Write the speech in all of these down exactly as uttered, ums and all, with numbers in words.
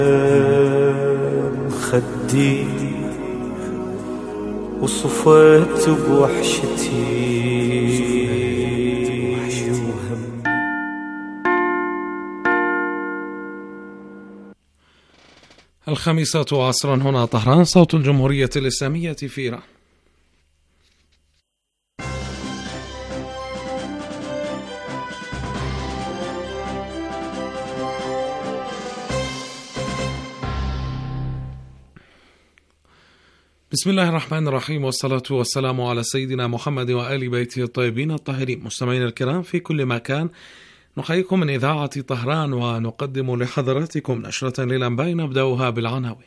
خدي وصفيت بوحشتي وهم. الخامسة عصرا هنا طهران، صوت الجمهورية الإسلامية في إيران. بسم الله الرحمن الرحيم، والصلاة والسلام على سيدنا محمد وآل بيته الطيبين الطاهرين. مستمعينا الكرام في كل مكان، نحييكم من إذاعة طهران ونقدم لحضراتكم نشرة للأنباء نبدأها بالعناوين.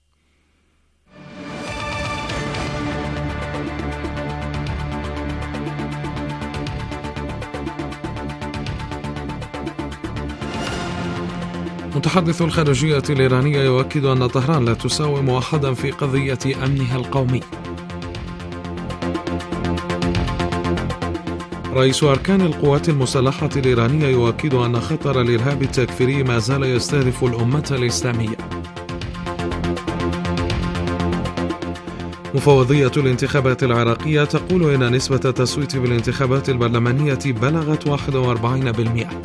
متحدث الخارجية الإيرانية يؤكد أن طهران لا تساوم أحدا في قضية أمنها القومي. رئيس أركان القوات المسلحة الإيرانية يؤكد أن خطر الإرهاب التكفيري ما زال يستهدف الأمة الإسلامية. مفوضية الانتخابات العراقية تقول إن نسبة التصويت بالانتخابات البرلمانية بلغت واحد وأربعين بالمئة.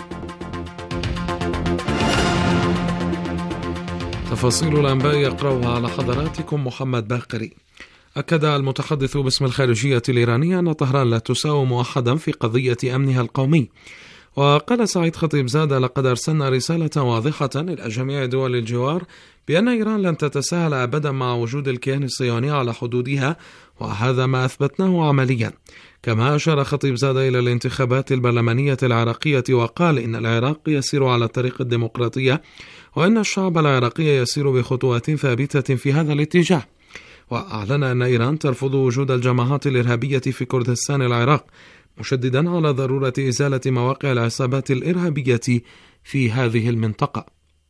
تفاصيل الأنباء يقرأها على حضراتكم محمد باقري. أكد المتحدث باسم الخارجية الإيرانية أن طهران لا تساوم أحدا في قضية أمنها القومي. وقال سعيد خطيبزاد: لقد أرسلنا رسالة واضحة إلى جميع دول الجوار بأن إيران لن تتساهل أبدا مع وجود الكيان الصهيوني على حدودها، وهذا ما أثبتناه عمليا. كما أشار خطيبزاد إلى الانتخابات البرلمانية العراقية وقال إن العراق يسير على الطريق الديمقراطية، وأن الشعب العراقي يسير بخطوات ثابتة في هذا الاتجاه. وأعلن أن إيران ترفض وجود الجماعات الإرهابية في كردستان العراق، مشددا على ضرورة إزالة مواقع العصابات الإرهابية في هذه المنطقة.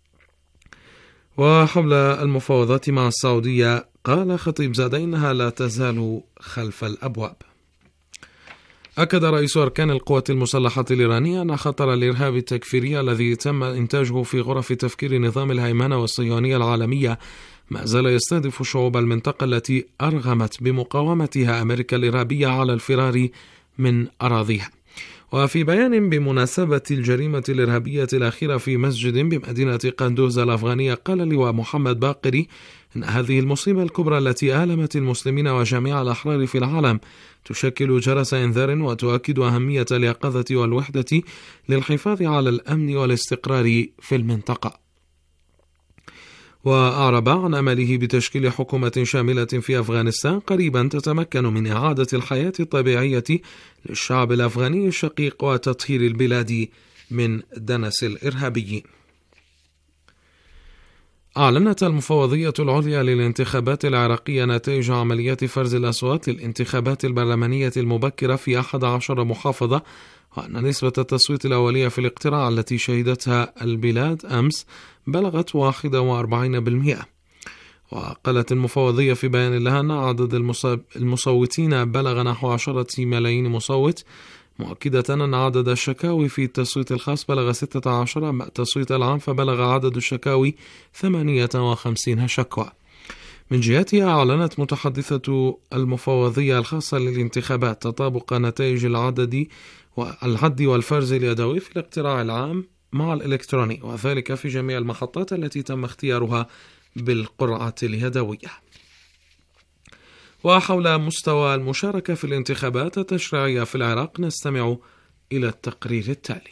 وحول المفاوضات مع السعودية قال خطيبزاد إنها لا تزال خلف الأبواب. أكد رئيس أركان القوات المسلحة الإيرانية أن خطر الإرهاب التكفيري الذي تم إنتاجه في غرف تفكير نظام الهيمنة والصهيونية العالمية ما زال يستهدف شعوب المنطقة التي أرغمت بمقاومتها أمريكا الإرهابية على الفرار من أراضيها. وفي بيان بمناسبة الجريمة الإرهابية الأخيرة في مسجد بمدينة قندوز الأفغانية، قال اللواء محمد باقري إن هذه المصيبة الكبرى التي آلمت المسلمين وجميع الأحرار في العالم تشكل جرس إنذار وتؤكد أهمية اليقظة والوحدة للحفاظ على الأمن والاستقرار في المنطقة. وأعرب عن أمله بتشكيل حكومة شاملة في أفغانستان قريبا تتمكن من إعادة الحياة الطبيعية للشعب الأفغاني الشقيق وتطهير البلاد من دنس الإرهابيين. أعلنت المفوضية العليا للانتخابات العراقية نتائج عمليات فرز الأصوات للانتخابات البرلمانية المبكرة في أحد عشر محافظة، وأن نسبة التصويت الأولية في الاقتراع التي شهدتها البلاد أمس بلغت واحد وأربعين بالمئة. وقالت المفوضية في بيان لها أن عدد المصوتين بلغ نحو عشرة ملايين مصوت، مؤكدة أن عدد الشكاوي في التصويت الخاص بلغ ستة عشر، أما التصويت العام فبلغ عدد الشكاوي ثمانية وخمسين شكوى. من جهتها أعلنت متحدثة المفوضية الخاصة للانتخابات تطابق نتائج العدد والعد والفرز اليدوي في الاقتراع العام مع الإلكتروني، وذلك في جميع المحطات التي تم اختيارها بالقرعة اليدوية. وحول مستوى المشاركة في الانتخابات التشريعية في العراق نستمع إلى التقرير التالي.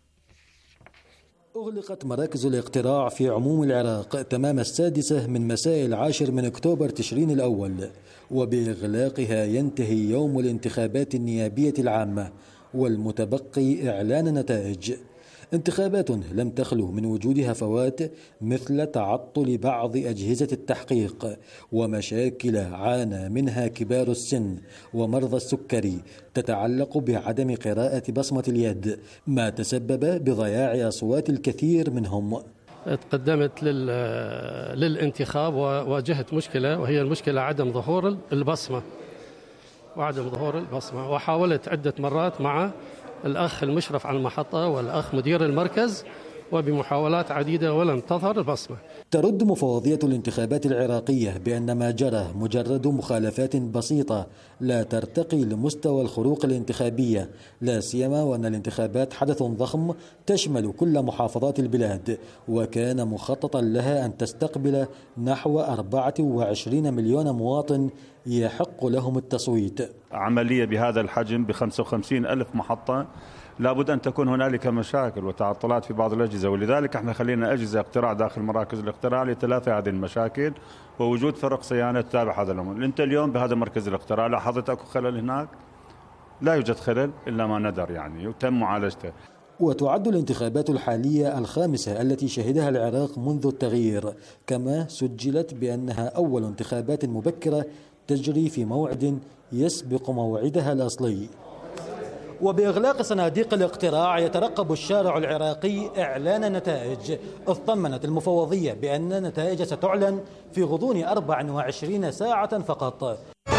أغلقت مراكز الاقتراع في عموم العراق تمام السادسة من مساء العاشر من أكتوبر تشرين الأول، وبإغلاقها ينتهي يوم الانتخابات النيابية العامة والمتبقي إعلان نتائج. انتخابات لم تخلو من وجود هفوات مثل تعطل بعض أجهزة التحقيق ومشاكل عانى منها كبار السن ومرضى السكري تتعلق بعدم قراءة بصمة اليد، ما تسبب بضياع أصوات الكثير منهم. تقدمت للانتخاب وواجهت مشكلة، وهي المشكلة عدم ظهور البصمة وعدم ظهور البصمة وحاولت عدة مرات مع الأخ المشرف على المحطة والأخ مدير المركز وبمحاولات عديدة ولم تظهر البصمة. ترد مفوضية الانتخابات العراقية بأن ما جرى مجرد مخالفات بسيطة لا ترتقي لمستوى الخروق الانتخابية، لا سيما وأن الانتخابات حدث ضخم تشمل كل محافظات البلاد، وكان مخططا لها أن تستقبل نحو أربعة وعشرين مليون مواطن يحق لهم التصويت. عملية بهذا الحجم بخمسة وخمسين ألف محطة لابد أن تكون هنالك مشاكل وتعطلات في بعض الأجهزة، ولذلك احنا خلينا أجهزة اقتراع داخل مراكز الاقتراع لتلافي هذه المشاكل ووجود فرق صيانة تتابع هذا الأمر. أنت اليوم بهذا مركز الاقتراع لاحظت أكو خلل هناك؟ لا يوجد خلل إلا ما ندر يعني وتم معالجته. وتعد الانتخابات الحالية الخامسة التي شهدها العراق منذ التغيير، كما سجلت بأنها أول انتخابات مبكرة تجري في موعد يسبق موعدها الأصلي. وبإغلاق صناديق الاقتراع يترقب الشارع العراقي إعلان النتائج. اطمنت المفوضية بأن النتائج ستعلن في غضون أربع وعشرين ساعة فقط.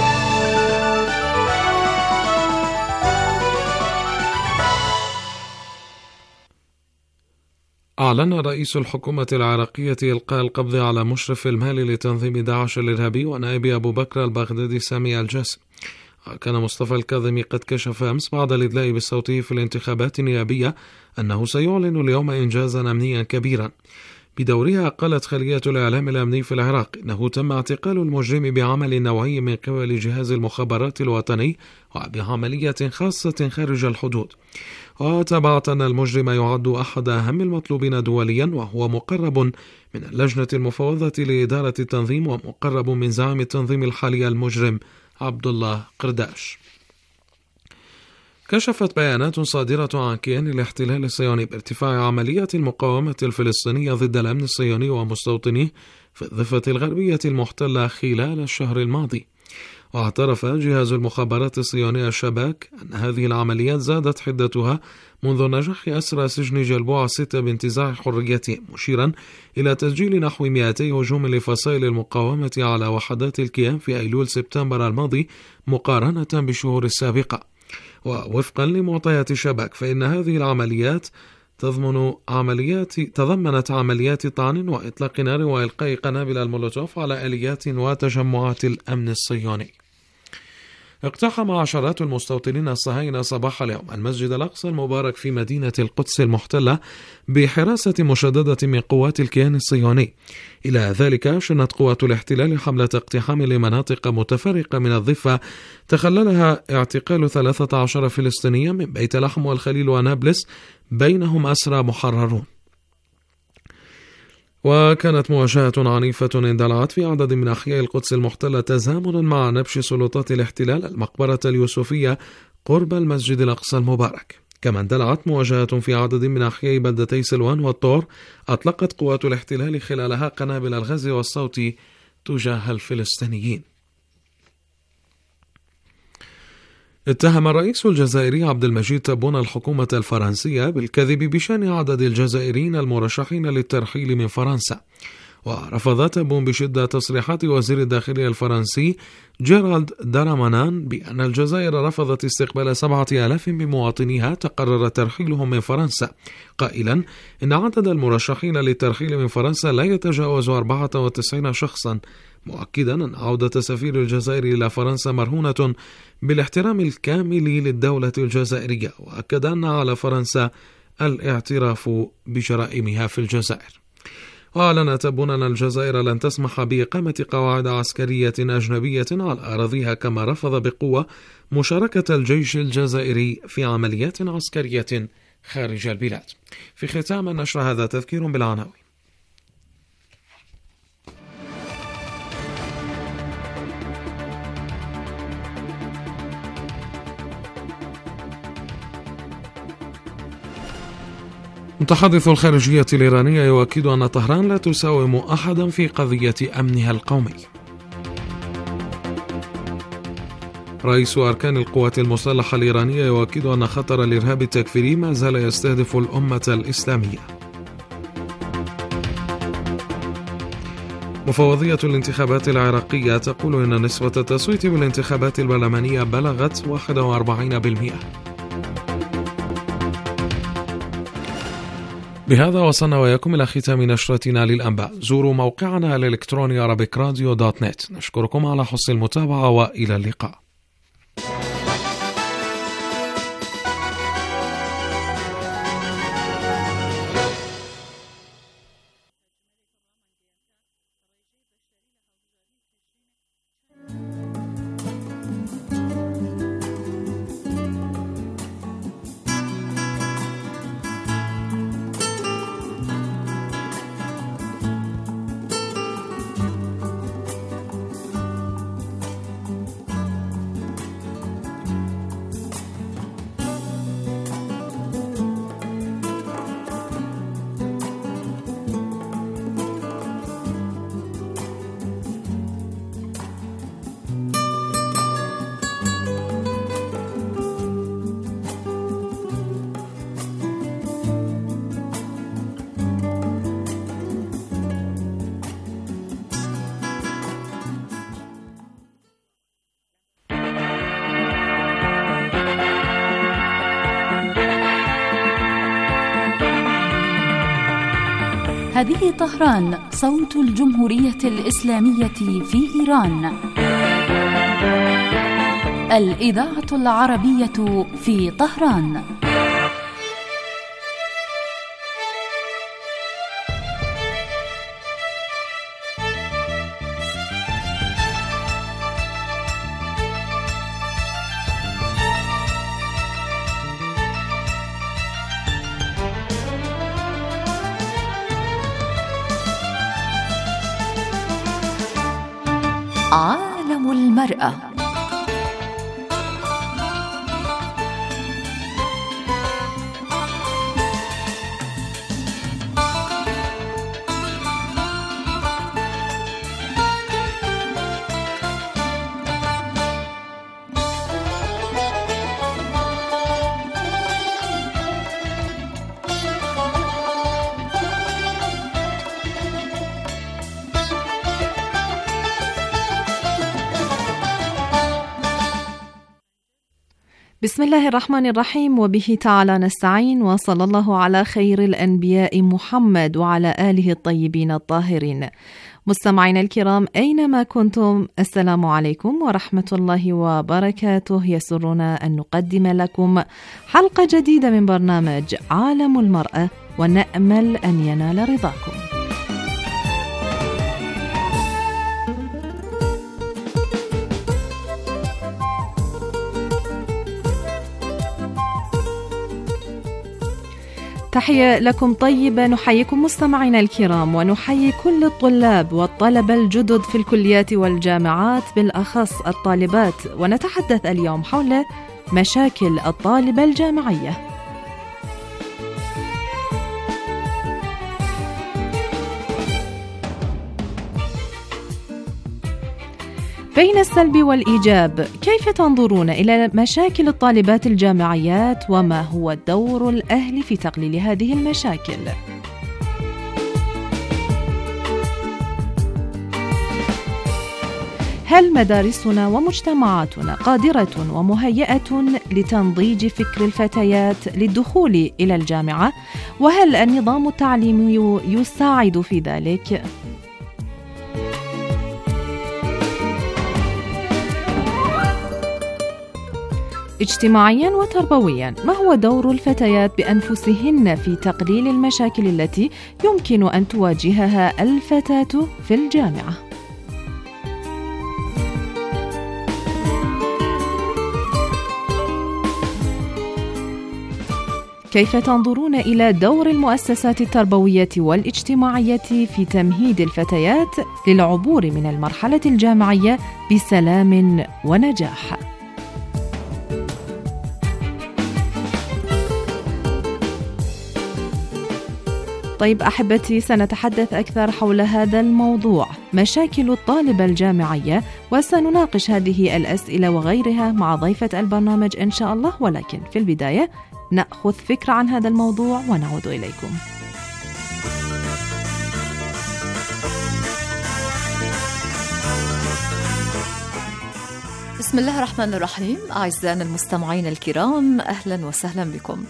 أعلن رئيس الحكومة العراقية إلقاء القبض على مشرف المالي لتنظيم داعش الإرهابي ونائب أبو بكر البغدادي سامي الجاسم. كان مصطفى الكاظمي قد كشف أمس بعد الإدلاء بصوته في الانتخابات النيابية أنه سيعلن اليوم إنجازا أمنيا كبيرا. بدورها قالت خلية الإعلام الأمني في العراق إنه تم اعتقال المجرم بعمل نوعي من قبل جهاز المخابرات الوطني وبعملية خاصة خارج الحدود. وتابعت أن المجرم يعد أحد أهم المطلوبين دوليا، وهو مقرب من اللجنة المفوضة لإدارة التنظيم ومقرب من زعيم التنظيم الحالي المجرم عبد الله قرداش. كشفت بيانات صادرة عن كيان الاحتلال الصهيوني بارتفاع عمليات المقاومة الفلسطينية ضد الأمن الصهيوني ومستوطنيه في الضفة الغربية المحتلة خلال الشهر الماضي. واعترف جهاز المخابرات الصهيونية الشباك أن هذه العمليات زادت حدتها منذ نجاح أسرى سجن جلبوع ستة بانتزاع حريتهم، مشيرا إلى تسجيل نحو مئتي هجوم لفصائل المقاومة على وحدات الكيان في أيلول سبتمبر الماضي مقارنة بالشهور السابقة. ووفقا لمعطيات الشباك فإن هذه العمليات تضمن عمليات تضمنت عمليات طعن وإطلاق نار وإلقاء قنابل المولوتوف على آليات وتجمعات الأمن الصهيوني. اقتحم عشرات المستوطنين الصهاينة صباح اليوم المسجد الأقصى المبارك في مدينة القدس المحتلة بحراسة مشددة من قوات الكيان الصهيوني. إلى ذلك شنت قوات الاحتلال حملة اقتحام لمناطق متفرقة من الضفة تخللها اعتقال ثلاثة عشر فلسطينيا من بيت لحم والخليل ونابلس، بينهم أسرى محررون. وكانت مواجهة عنيفة اندلعت في عدد من أحياء القدس المحتلة تزامنا مع نبش سلطات الاحتلال المقبرة اليوسفية قرب المسجد الأقصى المبارك. كما اندلعت مواجهة في عدد من أحياء بلدتي سلوان والطور أطلقت قوات الاحتلال خلالها قنابل الغاز والصوت تجاه الفلسطينيين. اتهم الرئيس الجزائري عبد المجيد تبون الحكومة الفرنسية بالكذب بشأن عدد الجزائريين المرشحين للترحيل من فرنسا. ورفض تبون بشدة تصريحات وزير الداخلية الفرنسي جيرالد دارمانان بأن الجزائر رفضت استقبال سبعة آلاف من مواطنيها تقرر ترحيلهم من فرنسا، قائلا إن عدد المرشحين للترحيل من فرنسا لا يتجاوز أربعة وتسعين شخصا، مؤكدا أن عودة سفير الجزائر إلى فرنسا مرهونة بالاحترام الكامل للدولة الجزائرية، وأكد أن على فرنسا الاعتراف بجرائمها في الجزائر. وأعلن تبون أن الجزائر لن تسمح بإقامة قواعد عسكرية أجنبية على أراضيها، كما رفض بقوة مشاركة الجيش الجزائري في عمليات عسكرية خارج البلاد. في ختام النشر هذا تذكير بالعناوين. متحدث الخارجية الإيرانية يؤكد أن طهران لا تساوم أحدا في قضية أمنها القومي. رئيس أركان القوات المسلحة الإيرانية يؤكد أن خطر الإرهاب التكفيري ما زال يستهدف الأمة الإسلامية. مفوضية الانتخابات العراقية تقول إن نسبة التصويت بالانتخابات البرلمانية بلغت واحد وأربعين بالمئة. بهذا وصلنا وإياكم إلى ختام نشرتنا للأنباء. زوروا موقعنا الإلكتروني أرابيك راديو دوت نت. نشكركم على حسن المتابعة وإلى اللقاء. هذه طهران، صوت الجمهورية الإسلامية في إيران. الإذاعة العربية في طهران. عالم المرأة. بسم الله الرحمن الرحيم، وبه تعالى نستعين، وصلى الله على خير الأنبياء محمد وعلى آله الطيبين الطاهرين. مستمعينا الكرام أينما كنتم، السلام عليكم ورحمة الله وبركاته. يسرنا أن نقدم لكم حلقة جديدة من برنامج عالم المرأة، ونأمل أن ينال رضاكم. تحية لكم طيبة. نحييكم مستمعينا الكرام، ونحيي كل الطلاب والطلبة الجدد في الكليات والجامعات، بالأخص الطالبات، ونتحدث اليوم حول مشاكل الطالبة الجامعية. بين السلب والإيجاب، كيف تنظرون إلى مشاكل الطالبات الجامعيات، وما هو دور الأهل في تقليل هذه المشاكل؟ هل مدارسنا ومجتمعاتنا قادرة ومهيئة لتنضيج فكر الفتيات للدخول إلى الجامعة؟ وهل النظام التعليمي يساعد في ذلك؟ اجتماعيا وتربويا، ما هو دور الفتيات بأنفسهن في تقليل المشاكل التي يمكن أن تواجهها الفتاة في الجامعة؟ كيف تنظرون إلى دور المؤسسات التربوية والاجتماعية في تمهيد الفتيات للعبور من المرحلة الجامعية بسلام ونجاح؟ طيب أحبتي، سنتحدث أكثر حول هذا الموضوع، مشاكل الطالبة الجامعية، وسنناقش هذه الأسئلة وغيرها مع ضيفة البرنامج إن شاء الله. ولكن في البداية نأخذ فكرة عن هذا الموضوع ونعود إليكم. بسم الله الرحمن الرحيم. أعزائنا المستمعين الكرام، أهلا وسهلا بكم.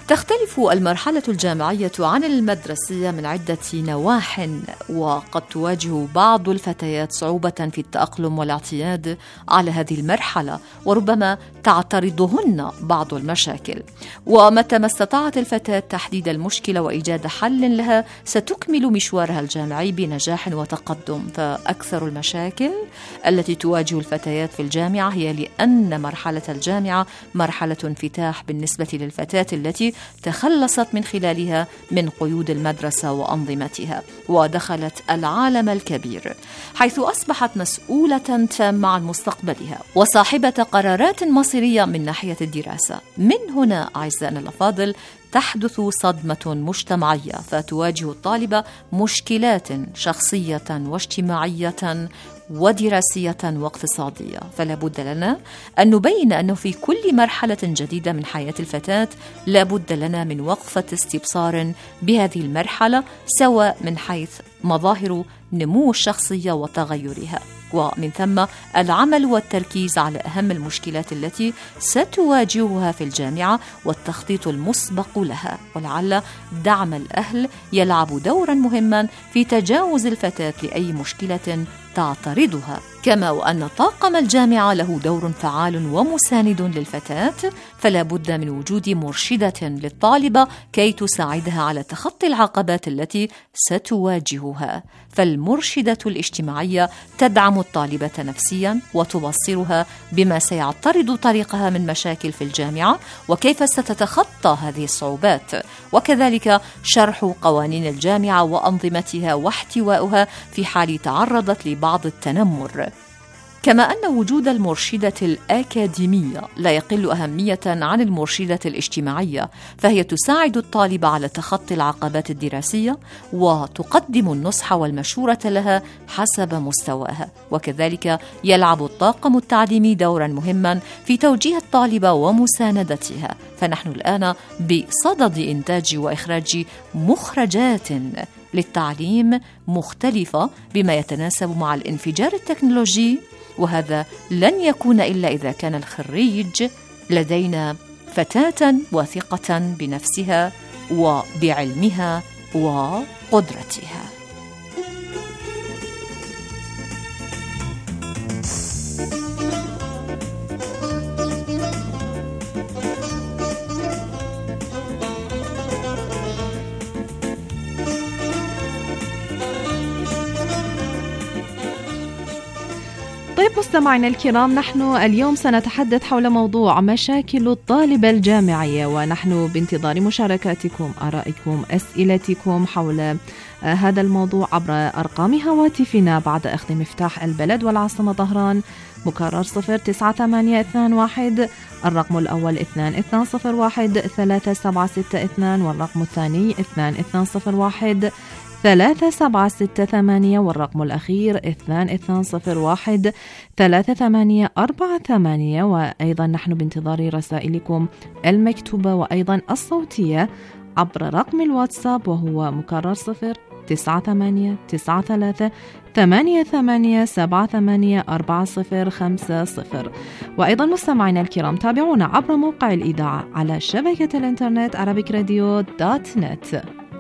تختلف المرحلة الجامعية عن المدرسية من عدة نواح، وقد تواجه بعض الفتيات صعوبة في التأقلم والاعتياد على هذه المرحلة، وربما تعترضهن بعض المشاكل. ومتى ما استطاعت الفتاة تحديد المشكلة وإيجاد حل لها ستكمل مشوارها الجامعي بنجاح وتقدم. فأكثر المشاكل التي تواجه الفتيات في الجامعة هي لأن مرحلة الجامعة مرحلة انفتاح بالنسبة للفتاة التي تخلصت من خلالها من قيود المدرسة وأنظمتها ودخلت العالم الكبير، حيث أصبحت مسؤولة تامة عن مستقبلها وصاحبة قرارات مصيرية من ناحية الدراسة. من هنا أعزائنا الأفاضل تحدث صدمة مجتمعية، فتواجه الطالبة مشكلات شخصية واجتماعية ودراسية واقتصادية. فلا بد لنا أن نبين أنه في كل مرحلة جديدة من حياة الفتاة لا بد لنا من وقفة استبصار بهذه المرحلة، سواء من حيث مظاهر نمو الشخصية وتغيرها، ومن ثم العمل والتركيز على أهم المشكلات التي ستواجهها في الجامعة والتخطيط المسبق لها. ولعل دعم الأهل يلعب دورا مهما في تجاوز الفتاة لأي مشكلة تعترضها، كما وأن طاقم الجامعة له دور فعال ومساند للفتاة، فلا بد من وجود مرشدة للطالبة كي تساعدها على تخطي العقبات التي ستواجهها. فالمرشدة الاجتماعية تدعم الطالبة نفسيا وتبصرها بما سيعترض طريقها من مشاكل في الجامعة وكيف ستتخطى هذه الصعوبات، وكذلك شرح قوانين الجامعة وأنظمتها واحتوائها في حال تعرضت لبعض التنمر. كما أن وجود المرشدة الأكاديمية لا يقل أهمية عن المرشدة الاجتماعية، فهي تساعد الطالبة على تخطي العقبات الدراسية وتقدم النصح والمشورة لها حسب مستواها، وكذلك يلعب الطاقم التعليمي دورا مهما في توجيه الطالبة ومساندتها. فنحن الآن بصدد إنتاج وإخراج مخرجات للتعليم مختلفة بما يتناسب مع الانفجار التكنولوجي، وهذا لن يكون إلا إذا كان الخريج لدينا فتاة واثقة بنفسها وبعلمها وقدرتها. طيب مستمعينا الكرام، نحن اليوم سنتحدث حول موضوع مشاكل الطالبة الجامعية، ونحن بانتظار مشاركاتكم، آرائكم، أسئلتكم حول هذا الموضوع عبر أرقام هواتفنا بعد أخذ مفتاح البلد والعاصمة طهران، مكرر صفر تسعة ثمانية اثنان واحد، الرقم الأول اثنان اثنان صفر واحد ثلاثة سبعة ستة اثنان، والرقم الثاني اثنان اثنان صفر واحد ثلاثة سبعة ستة ثمانية، والرقم الأخير اثنان اثنان صفر واحد ثلاثة ثمانية أربعة ثمانية. وأيضا نحن بانتظار رسائلكم المكتوبة وأيضا الصوتية عبر رقم الواتساب، وهو مكرر صفر تسعة ثمانية تسعة ثلاثة ثمانية ثمانية سبعة ثمانية أربعة صفر خمسة صفر. وأيضا مستمعينا الكرام، تابعونا عبر موقع الإذاعة على شبكة الإنترنت arabic radio dot net.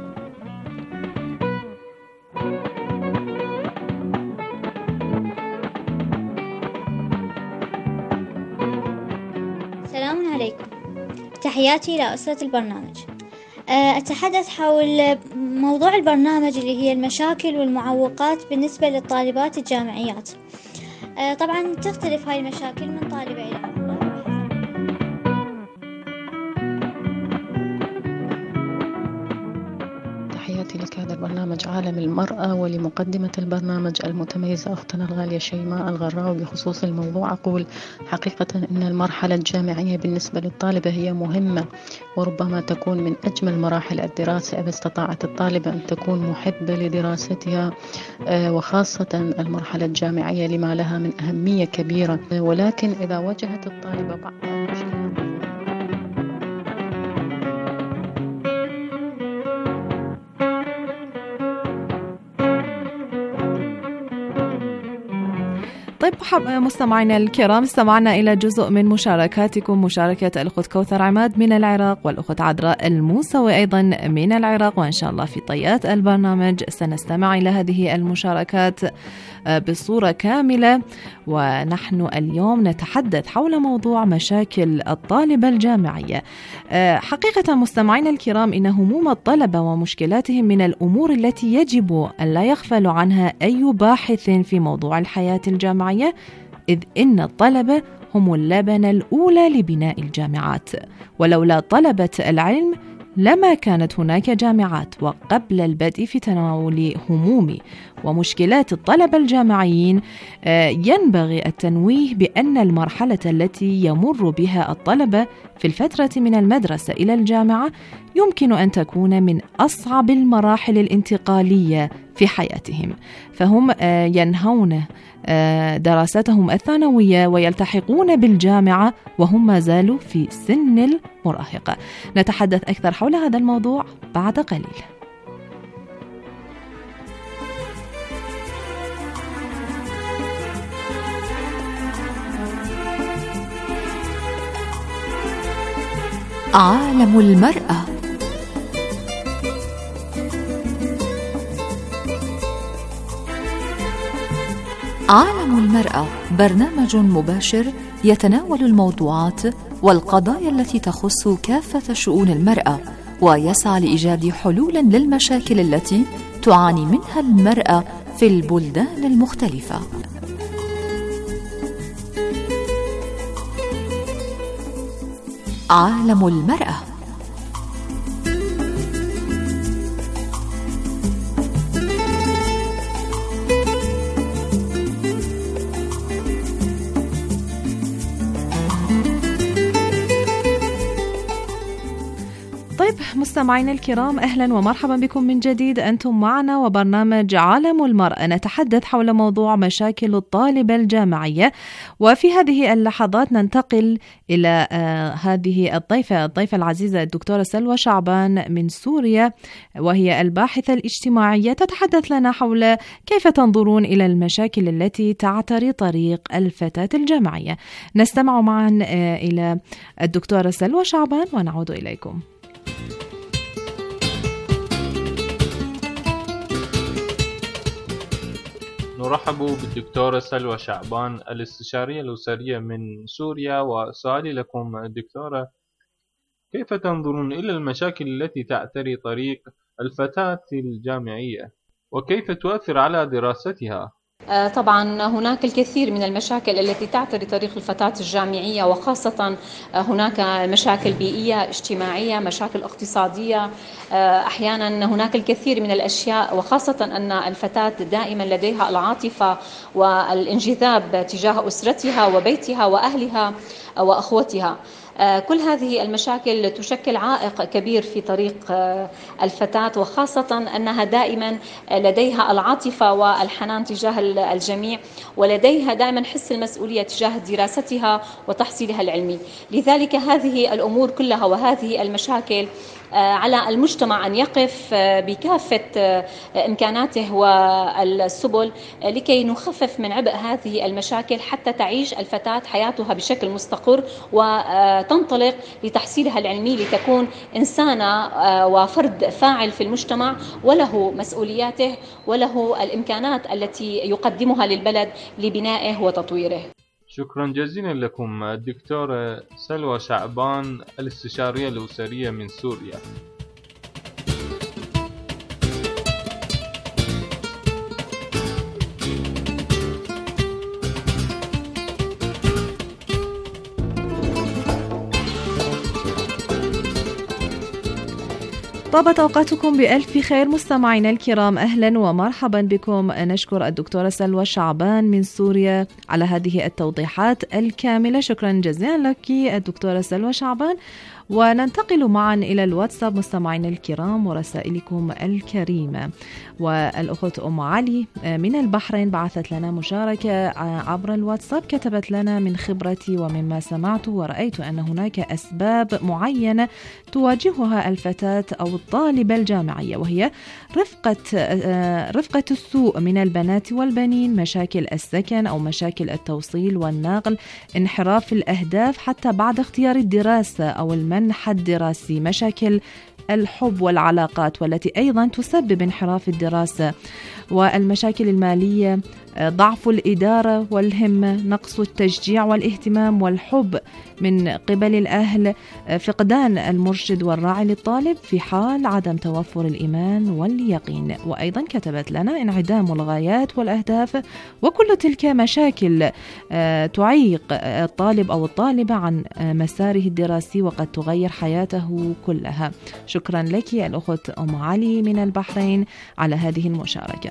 السلام عليكم، تحياتي إلى أسرة البرنامج. أتحدث حول موضوع البرنامج اللي هي المشاكل والمعوقات بالنسبة للطالبات الجامعيات. طبعا تختلف هاي المشاكل من طالبة إلى أخرى. تحياتي لك هذا البرنامج عالم المرأة، ولمقدمة البرنامج المتميزة أختنا الغالية شيماء الغراوي. بخصوص الموضوع أقول حقيقة أن المرحلة الجامعية بالنسبة للطالبة هي مهمة، وربما تكون من أجمل مراحل الدراسة إذا استطاعت الطالبة أن تكون محبة لدراستها، وخاصة المرحلة الجامعية لما لها من أهمية كبيرة. ولكن إذا واجهت الطالبة بعض المشكلات طيب مستمعينا الكرام، استمعنا إلى جزء من مشاركاتكم، مشاركة الأخت كوثر عماد من العراق والأخت عذراء الموسوي أيضا من العراق، وإن شاء الله في طيات البرنامج سنستمع إلى هذه المشاركات بصورة كاملة. ونحن اليوم نتحدث حول موضوع مشاكل الطالبة الجامعية. حقيقة مستمعينا الكرام، إن هموم الطلبة ومشكلاتهم من الأمور التي يجب أن لا يغفل عنها أي باحث في موضوع الحياة الجامعية، إذ إن الطلبة هم اللبنة الأولى لبناء الجامعات، ولولا طلبة العلم لما كانت هناك جامعات. وقبل البدء في تناول هموم ومشكلات الطلبة الجامعيين، ينبغي التنويه بأن المرحلة التي يمر بها الطلبة في الفترة من المدرسة إلى الجامعة يمكن أن تكون من أصعب المراحل الانتقالية في حياتهم، فهم ينهون دراستهم الثانوية ويلتحقون بالجامعة وهم ما زالوا في سن المراهقة. نتحدث أكثر حول هذا الموضوع بعد قليل. عالم المرأة. عالم المرأة برنامج مباشر يتناول الموضوعات والقضايا التي تخص كافة شؤون المرأة، ويسعى لإيجاد حلول للمشاكل التي تعاني منها المرأة في البلدان المختلفة. عالم المرأة. طيب مستمعينا الكرام، أهلا ومرحبا بكم من جديد. أنتم معنا وبرنامج عالم المرأة، نتحدث حول موضوع مشاكل الطالبة الجامعية. وفي هذه اللحظات ننتقل إلى آه هذه الضيفة الضيفة العزيزة الدكتورة سلوى شعبان من سوريا، وهي الباحثة الاجتماعية، تتحدث لنا حول كيف تنظرون إلى المشاكل التي تعتري طريق الفتاة الجامعية. نستمع معا آه إلى الدكتورة سلوى شعبان ونعود إليكم. نرحب بالدكتورة سلوى شعبان الاستشارية الأسرية من سوريا. وسؤالي لكم دكتورة، كيف تنظرون إلى المشاكل التي تعتري طريق الفتاة الجامعية وكيف تؤثر على دراستها؟ طبعا هناك الكثير من المشاكل التي تعتري طريق الفتاة الجامعية، وخاصة هناك مشاكل بيئية اجتماعية، مشاكل اقتصادية، أحيانا هناك الكثير من الأشياء، وخاصة أن الفتاة دائما لديها العاطفة والانجذاب تجاه أسرتها وبيتها وأهلها وأخوتها. كل هذه المشاكل تشكل عائق كبير في طريق الفتاة، وخاصة أنها دائما لديها العاطفة والحنان تجاه الجميع، ولديها دائما حس المسؤولية تجاه دراستها وتحصيلها العلمي. لذلك هذه الأمور كلها وهذه المشاكل على المجتمع أن يقف بكافة إمكاناته والسبل لكي نخفف من عبء هذه المشاكل، حتى تعيش الفتاة حياتها بشكل مستقر وتنطلق لتحصيلها العلمي لتكون إنسانة وفرد فاعل في المجتمع، وله مسؤولياته وله الإمكانات التي يقدمها للبلد لبنائه وتطويره. شكرا جزيلا لكم الدكتورة سلوى شعبان الاستشارية الأسرية من سوريا. طابت أوقاتكم بألف خير مستمعينا الكرام، أهلا ومرحبا بكم. نشكر الدكتورة سلوى شعبان من سوريا على هذه التوضيحات الكاملة. شكرا جزيلا لك الدكتورة سلوى شعبان. وننتقل معا إلى الواتساب مستمعينا الكرام ورسائلكم الكريمة. والأخت أم علي من البحرين بعثت لنا مشاركة عبر الواتساب، كتبت لنا: من خبرتي ومما سمعت ورأيت أن هناك أسباب معينة تواجهها الفتاة أو الطالبة الجامعية، وهي رفقة رفقة السوء من البنات والبنين، مشاكل السكن أو مشاكل التوصيل والنقل، انحراف الأهداف حتى بعد اختيار الدراسة أو المنحة الدراسي، مشاكل الحب والعلاقات والتي أيضا تسبب انحراف الدراسة، والمشاكل المالية، ضعف الإدارة والهمة، نقص التشجيع والاهتمام والحب من قبل الأهل، فقدان المرشد والراعي للطالب في حال عدم توفر الإيمان واليقين. وأيضا كتبت لنا: انعدام الغايات والأهداف، وكل تلك مشاكل تعيق الطالب أو الطالبة عن مساره الدراسي وقد تغير حياته كلها. شكرا لك الأخت أم علي من البحرين على هذه المشاركة.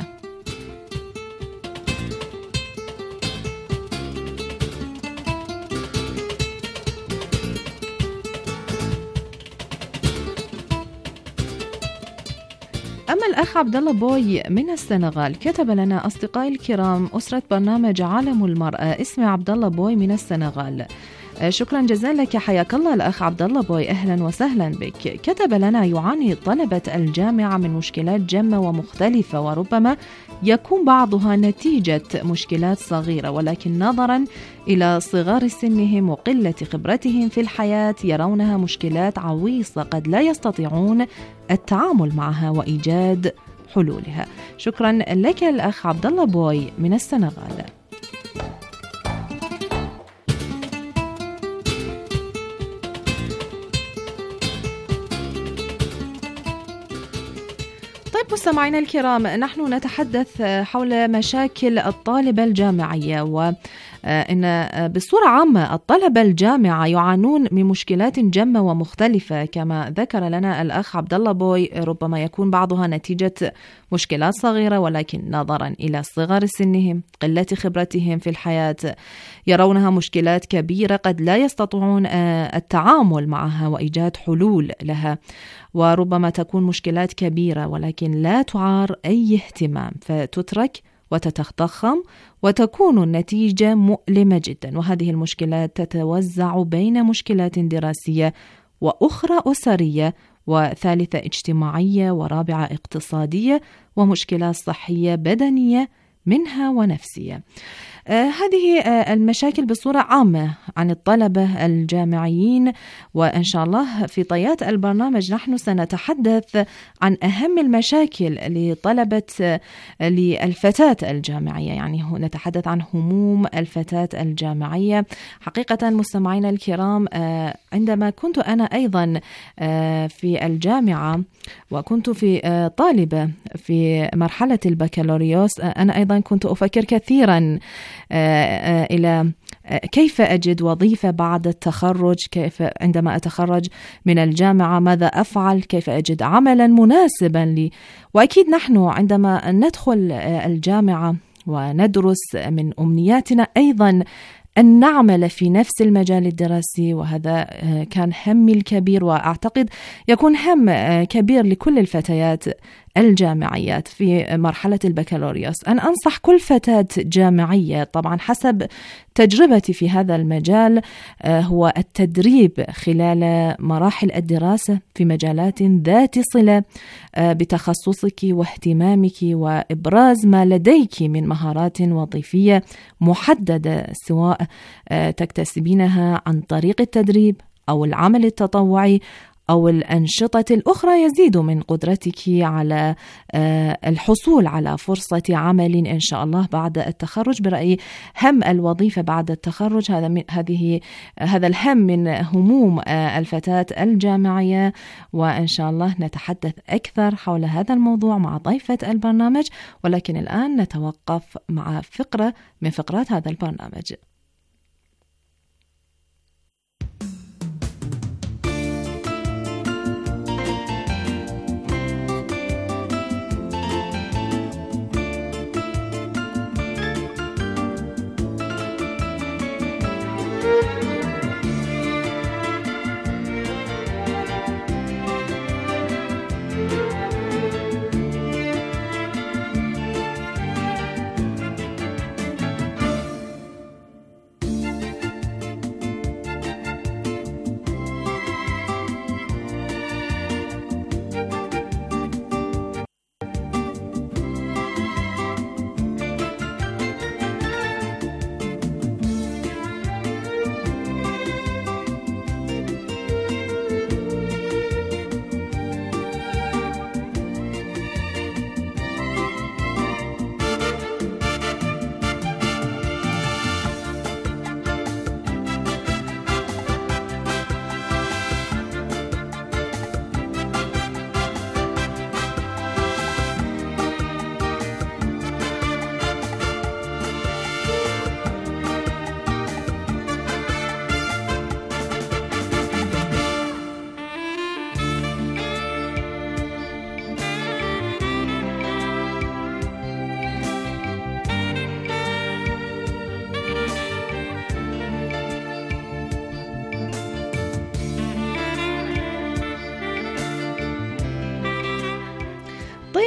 أما الأخ عبد الله بوي من السنغال كتب لنا: أصدقائي الكرام، أسرة برنامج عالم المرأة، اسمي عبد الله بوي من السنغال. شكرا جزيلا لك، حياك الله الأخ عبد الله بوي، أهلا وسهلا بك. كتب لنا: يعاني طلبة الجامعة من مشكلات جمة ومختلفة، وربما يكون بعضها نتيجة مشكلات صغيرة، ولكن نظرا إلى صغار سنهم وقلة خبرتهم في الحياة يرونها مشكلات عويصة قد لا يستطيعون التعامل معها وإيجاد حلولها. شكرا لك الأخ عبد الله بوي من السنغال. طيب مستمعينا الكرام، نحن نتحدث حول مشاكل الطالبة الجامعية، وإن بصورة عامة الطلبة الجامعة يعانون من مشكلات جمة ومختلفة كما ذكر لنا الأخ عبد الله بوي، ربما يكون بعضها نتيجة مشكلات صغيرة، ولكن نظرا إلى صغر سنهم، قلة خبرتهم في الحياة، يرونها مشكلات كبيرة قد لا يستطيعون التعامل معها وإيجاد حلول لها، وربما تكون مشكلات كبيرة ولكن لا تعار أي اهتمام، فتترك وتتضخم وتكون النتيجة مؤلمة جدا. وهذه المشكلات تتوزع بين مشكلات دراسية وأخرى أسرية وثالثة اجتماعية ورابعة اقتصادية ومشكلات صحية بدنية منها ونفسية. آه هذه آه المشاكل بصورة عامة عن الطلبة الجامعيين، وإن شاء الله في طيات البرنامج نحن سنتحدث عن أهم المشاكل لطلبة آه للفتاة الجامعية، يعني نتحدث عن هموم الفتاة الجامعية. حقيقة مستمعينا الكرام، آه عندما كنت أنا أيضا آه في الجامعة وكنت في آه طالبة في مرحلة البكالوريوس، آه أنا أيضا كنت أفكر كثيرا إلى كيف أجد وظيفة بعد التخرج، كيف عندما أتخرج من الجامعة ماذا أفعل، كيف أجد عملا مناسبا لي. وأكيد نحن عندما ندخل الجامعة وندرس من أمنياتنا أيضا أن نعمل في نفس المجال الدراسي، وهذا كان همي الكبير، وأعتقد يكون هم كبير لكل الفتيات الجامعيات في مرحلة البكالوريوس. أنا أنصح كل فتاة جامعية طبعا حسب تجربتي في هذا المجال هو التدريب خلال مراحل الدراسة في مجالات ذات صلة بتخصصك واهتمامك، وإبراز ما لديك من مهارات وظيفية محددة سواء تكتسبينها عن طريق التدريب أو العمل التطوعي أو الأنشطة الأخرى يزيد من قدرتك على الحصول على فرصة عمل إن شاء الله بعد التخرج. برأيي هم الوظيفة بعد التخرج هذا من هذه هذا الهم من هموم الفتاة الجامعية، وإن شاء الله نتحدث أكثر حول هذا الموضوع مع ضيفة البرنامج. ولكن الآن نتوقف مع فقرة من فقرات هذا البرنامج.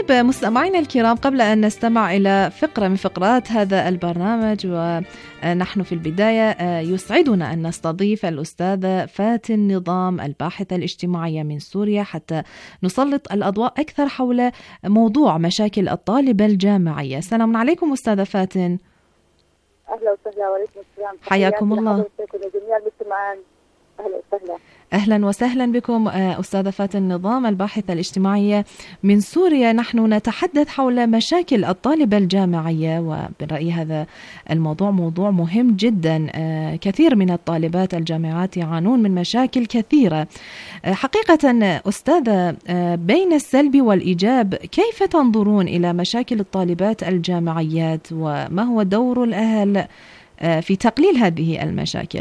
طيب مستمعينا الكرام، قبل أن نستمع إلى فقرة من فقرات هذا البرنامج، ونحن في البداية يسعدنا أن نستضيف الأستاذة فاتن نظام الباحثة الاجتماعية من سوريا حتى نسلط الأضواء أكثر حول موضوع مشاكل الطالبة الجامعية. السلام عليكم أستاذة فاتن. أهلا وسهلا. وعليكم السلام. حياكم الله. جميع المستمعين. أهلا وسهلا. أهلا وسهلا بكم أستاذة فاتن نظام الباحثة الاجتماعية من سوريا. نحن نتحدث حول مشاكل الطالبة الجامعية، وبرأيي هذا الموضوع موضوع مهم جدا. كثير من الطالبات الجامعات يعانون من مشاكل كثيرة. حقيقة أستاذة، بين السلب والإيجاب كيف تنظرون إلى مشاكل الطالبات الجامعيات، وما هو دور الأهل في تقليل هذه المشاكل؟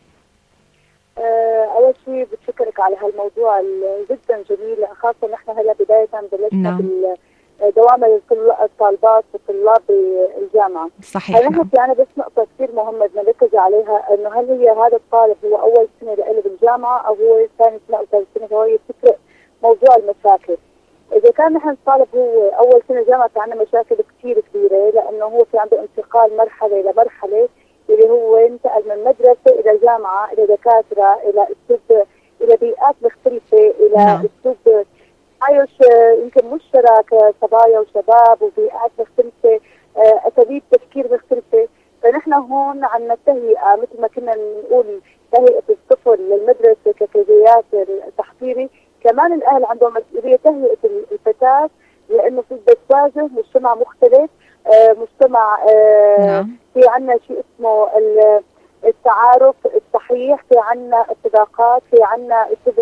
أول شيء بتشكرك على هالموضوع جدا جميل، خاصة نحن هلا بداية بلشنا بالدوام الطالبات وطلاب الجامعة. صحيح. نحن في أنا بس نقطة كثير مهمة بدنا نركز عليها، إنه هل هي هذا الطالب هو أول سنة له بالجامعة أو هو ثاني سنة أو ثالث سنة، فهو يفرق موضوع المشاكل. إذا كان نحن الطالب هو أول سنة جامعة في عندنا مشاكل كثير كبيرة، لأنه هو في عنده انتقال مرحلة إلى مرحلة اللي هو انتقل من مدرسة إلى جامعة إلى دكاترة إلى أسلوب إلى بيئات مختلفة إلى نعم. أسلوب عايش يمكن مشترك صبايا وشباب وبيئات مختلفة، أساليب تفكير مختلفة. فنحن هون عنا التهيئة مثل ما كنا نقول تهيئة الطفل للمدرسة ككيفيات التحضيري، كمان الأهل عندهم مسؤولية تهيئة الفتاة، لأنه في بتواجه مجتمع مختلف، مجتمع نعم. في عنا شيء اسمه التعارف الصحيح، في عنا الصداقات، في عنا اسلوب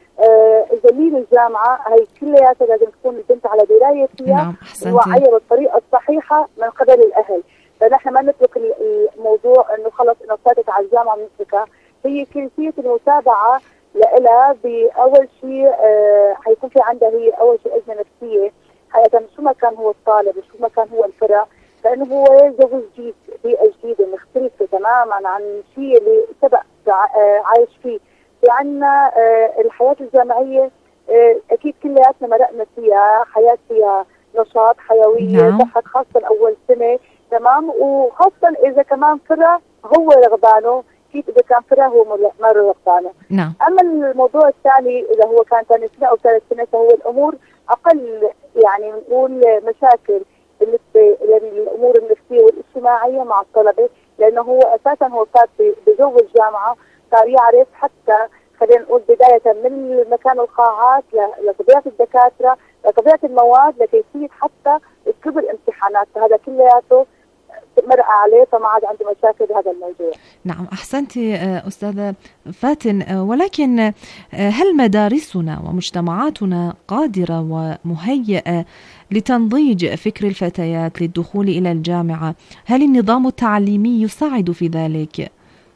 زميل الجامعة. هي كلياتها لازم تكون البنت على دراية فيها ووعيها بالطريقة الصحيحة من قبل الأهل. فنحن ما نترك الموضوع إنه خلص إنه فاتت على الجامعة نتركها. هي كيفية المتابعة لها بأول شيء حيكون في عندها هي أول شيء أزمة نفسية، حقيقة شو ما كان هو الطالب وشو ما كان هو الفرع، فإنه هو جو جديد، بيئة جديدة مختلفة تماما عن الشيء اللي سبق عايش فيه. في عنا الحياة الجامعية أكيد كلياتنا مرقنا فيها، حياة فيها نشاط، حيوية، ضحك، خاصة أول سنة تمام، وخاصة إذا كمان فرع هو رغبانه، كيف إذا كان فرع هو ما رغبانه. نعم. أما الموضوع الثاني إذا هو كان ثاني سنة أو ثالث سنة فهو الأمور أقل، يعني نقول مشاكل بالنسبة للأمور النفسية والاجتماعية مع الطلبة، لأنه هو أساسا هو صار بجو الجامعة، صار يعرف حتى خلينا نقول بداية من مكان القاعات لطبيعة الدكاترة لطبيعة المواد لكيفية حتى اسلوب الامتحانات، فهذا كلياته مرأة عليه، فما عاد عنده مشاكل بهذا الموضوع. نعم، أحسنتي أستاذة فاتن. ولكن هل مدارسنا ومجتمعاتنا قادرة ومهيئة لتنضيج فكر الفتيات للدخول إلى الجامعة؟ هل النظام التعليمي يساعد في ذلك؟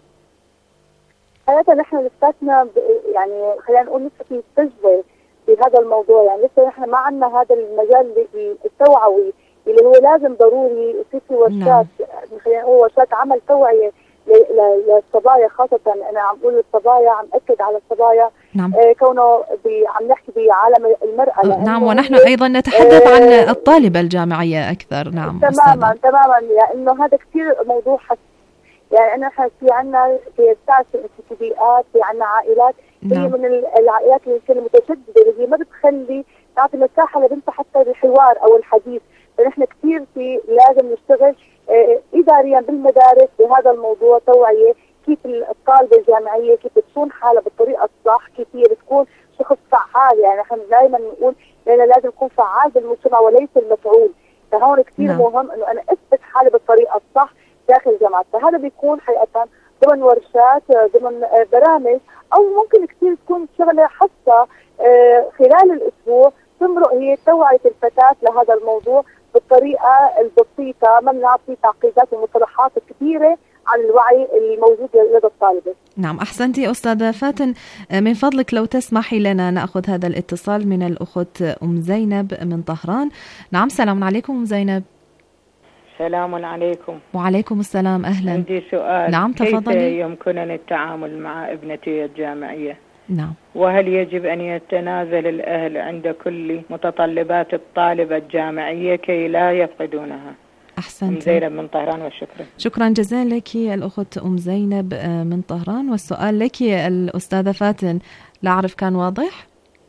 حقيقة نحن لساتنا يعني خلينا نقول لسه في استجوة في هذا الموضوع، يعني لسه نحن ما عندنا هذا المجال التوعوي اللي هو لازم ضروري يصير في ورشات، خلينا نقول ورشات عمل توعية للصبايا، خاصة أنا عم أقول الصبايا، عم أكد على الصبايا. نعم. آه كونه عم نحكي بعالم المرأة. نعم، ونحن أيضا نتحدث آه عن الطالبة الجامعية أكثر. نعم تماما أستاذة. تماما، لأنه يعني هذا كثير موضوع حساس. يعني أنا في عنا في الساسة في بيئات، في عنا عائلات هي نعم. من العائلات اللي المتشددة اللي هي ما بتخلي تعطي مساحة لبنتها حتى الحوار أو الحديث. فنحن كثير في لازم نشتغل آه إداريا بالمدارس بهذا الموضوع، توعية كيف الطالبة الجامعية كيف تصون حالها بالطريقة الصح، كيف هي بتكون شخص فعال. يعني نحن دائما نقول لأنه لازم يكون فعال بالمجتمع وليس المفعول. فهون كثير نعم. مهم إنه أنا أثبت حالي بالطريقة الصح داخل الجامعة. فهذا بيكون حقيقة ضمن ورشات، ضمن برامج، أو ممكن كثير تكون شغلة حصة خلال الأسبوع تمرق هي توعية الفتاة لهذا الموضوع بالطريقة البسيطة، ما بنعطي تعقيدات ومصطلحات كثيرة عن الوعي الموجود لدى الطالبة. نعم، أحسنتي أستاذة فاتن. من فضلك لو تسمحي لنا نأخذ هذا الاتصال من الأخت أم زينب من طهران. نعم، سلام عليكم أم زينب. السلام عليكم. وعليكم السلام، أهلا. عندي سؤال. نعم تفضلي. كيف يمكنني التعامل مع ابنتي الجامعية؟ نعم. وهل يجب أن يتنازل الأهل عند كل متطلبات الطالبة الجامعية كي لا يفقدونها؟ أحسنت. أم زينب من طهران، والشكر. شكرا جزيلا لك الأخت أم زينب من طهران. والسؤال لك الأستاذة فاتن، لا أعرف كان واضح؟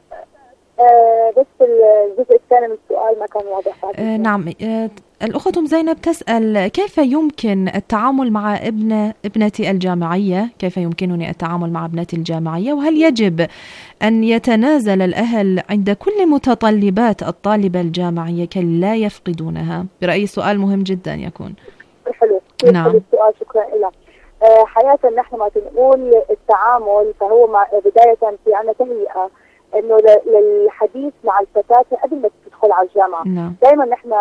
آه بس الجزء الثاني من السؤال ما كان واضح. آه نعم. آه الأخت أم زينب تسأل كيف يمكن التعامل مع ابن ابنتي الجامعية، كيف يمكنني التعامل مع ابنتي الجامعية، وهل يجب أن يتنازل الأهل عند كل متطلبات الطالبة الجامعية كي لا يفقدونها؟ برأيي سؤال مهم جدا يكون. حلو. نعم. حلو السؤال، شكرا لك. آه حياة نحن ما نقول التعامل، فهو مع بداية في عنا تهيئة انه للحديث مع الفتاة قبل ما تدخل على الجامعة. نعم. دائما نحن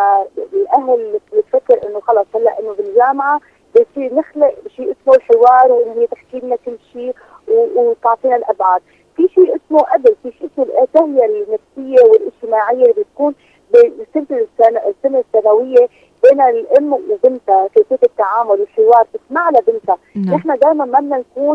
الاهل بتفكر انه خلص هلا انه بالجامعة بصير نخلق شيء اسمه الحوار، وانه هي تحكي لنا كل شيء وتعطينا الابعاد. في شيء اسمه قبل، في شيء اسمه التهيئة النفسية والاجتماعية اللي بتكون بسنة السنة الثانوية بين الام وبنتها، كيفية التعامل والحوار، تسمع لبنتها. نعم. نحن دائما ما بدنا نكون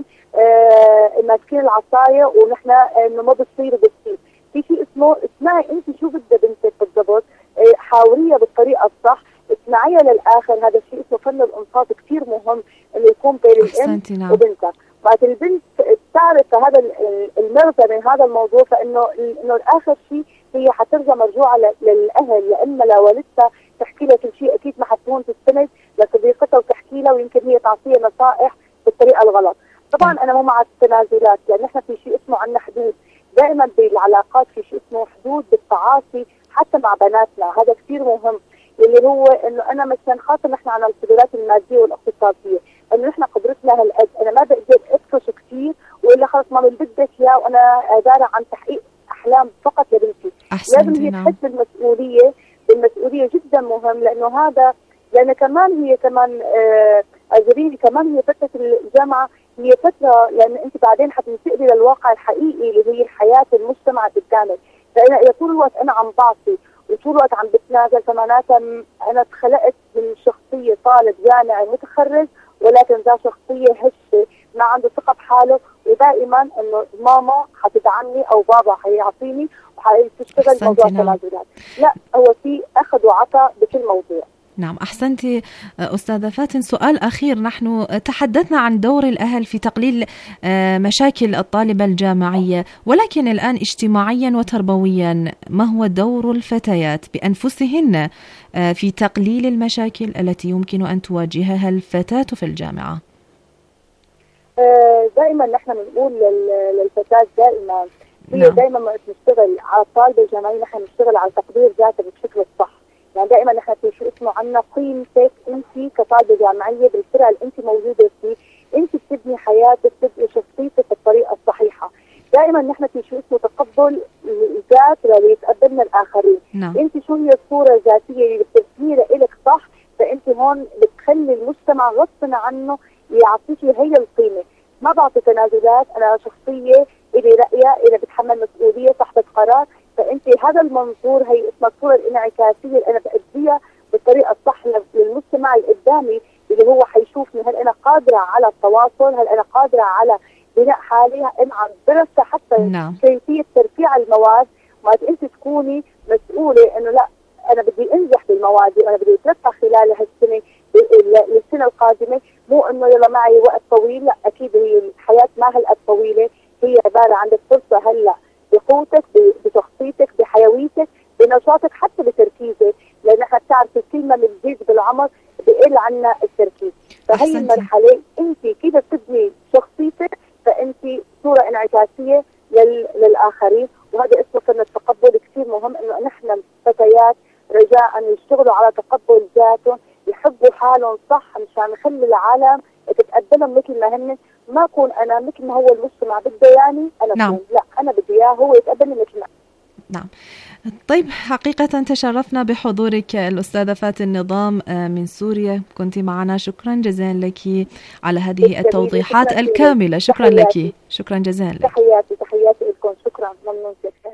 آه ماسكين العصاية ونحن انه ما بتصير وبتصير. في شيء اسمه اسمعي انت شو بدها بنتك بالضبط، آه حاوريها بالطريقة الصح، اسمعيها للاخر. هذا الشيء اسمه فن الانصات، كثير مهم انه يكون بين الام نعم. وبنتها. بعد البنت تعرف هذا المغزى من هذا الموضوع، فانه انه الاخر شيء هي حترجع مرجوعة للاهل، لا اما لوالدتها تحكي لها كل شيء، اكيد ما حتكون تستند لصديقتها وتحكي لها، ويمكن هي تعطيها نصائح بالطريقة الغلط. طبعا انا مو مع التنازلات، لان احنا في شيء اسمه عندنا حدود. دائما بالعلاقات في شيء اسمه حدود بالتعاطي حتى مع بناتنا، هذا كثير مهم. اللي هو انه انا مثلا خاصه نحن على القدرات الماديه والاقتصاديه، انه نحن قدرتنا هالقد، انا ما بقدر ادفش كثير والا خلص مامي بدك اياه وانا عباره عن تحقيق احلام فقط لبنتي. لازم هي تحس بالمسؤوليه، بالمسؤوليه جدا مهم، لانه هذا لان كمان هي كمان آه أجريني كمان هي فتره الجامعه هي فتره، لان انت بعدين حتنتقلي للواقع الحقيقي اللي هي الحياه المجتمع بالكامل. فانا اذا طول الوقت انا عم بعطي وطول الوقت عم بتنازل، فمعناتها انا اتخلقت من شخصيه طالب جامعي متخرج، ولكن ذا شخصيه هشه ما عنده ثقه بحاله، ودائما انه ماما حتدعمني او بابا حيعطيني وحتشتغل موضوع التنازلات. لا، هو في اخذ وعطاء بكل موضوع. نعم، أحسنتي أستاذة فاتن. سؤال أخير، نحن تحدثنا عن دور الأهل في تقليل مشاكل الطالبة الجامعية، ولكن الآن اجتماعيا وتربويا ما هو دور الفتيات بأنفسهن في تقليل المشاكل التي يمكن أن تواجهها الفتاة في الجامعة؟ دائما نحن بنقول للفتاة دائما هي نعم. دائما ما نشتغل على الطالبة الجامعية، نحن نشتغل على تقدير ذاتها بالشكل الصح. يعني دائما نحن في شيء اسمه عنا قيمتك انت كطالبه جامعيه بالفرقه اللي انت موجوده فيه، انت بتبني حياتك، بتبني شخصيتك بالطريقه الصحيحه. دائما نحن في شيء اسمه تقبل الذات اللي يتقبلنا الاخرين. نعم. انت شو هي الصوره الذاتيه اللي بتبنيها لك صح، فانت هون بتخلي المجتمع غصبا عنه يعطيكي هي القيمه. ما بعطي تنازلات، انا شخصيه الي رايها، الي بتحمل مسؤوليه، صاحبه قرار، فانت هذا المنظور هي اسمها الصوره الانعكاسيه اللي انا باديها بالطريقه الصح للمجتمع اللي قدامي، اللي هو حيشوفني هل انا قادره على التواصل، هل انا قادره على بناء حالي، ان عم درس حتى نعم. كيفيه ترفيع المواد. ما انت تكوني مسؤوله انه لا انا بدي انجح بالمواد وانا بدي اترفع خلال هالسنه للسنه القادمه، مو انه يلا معي وقت طويل. لا، اكيد هي الحياه ما هالقد طويله، هي عباره عندك فرصه هلا بقوتك، بشخصيتك، بحيويتك، بنشاطك، حتى بتركيزك، لان احنا بتعرفي كل ما بنزيد بالعمر بقل عنا التركيز. فهي المرحله انت كيف بتبني شخصيتك، فانت صوره انعكاسيه لل... للاخرين، وهذا اسمه فن التقبل. كثير مهم انه نحن الفتيات رجاء يشتغلوا على تقبل ذاتهم، يحبوا حالهم صح مشان نخلي العالم تتقبلهم مثل ما هن، ما اكون انا مثل ما هو المجتمع بده يعني انا نعم. لا، انا بدي اياه هو يتقبلني مثل ما. نعم. طيب، حقيقة تشرفنا بحضورك الأستاذة فاتن نظام من سوريا، كنت معنا. شكرا جزيلا لك على هذه التوضيحات الكاملة. شكرا لك، شكرا جزيلا لك. تحياتي تحياتي لكم، شكرا، ممنون كثير.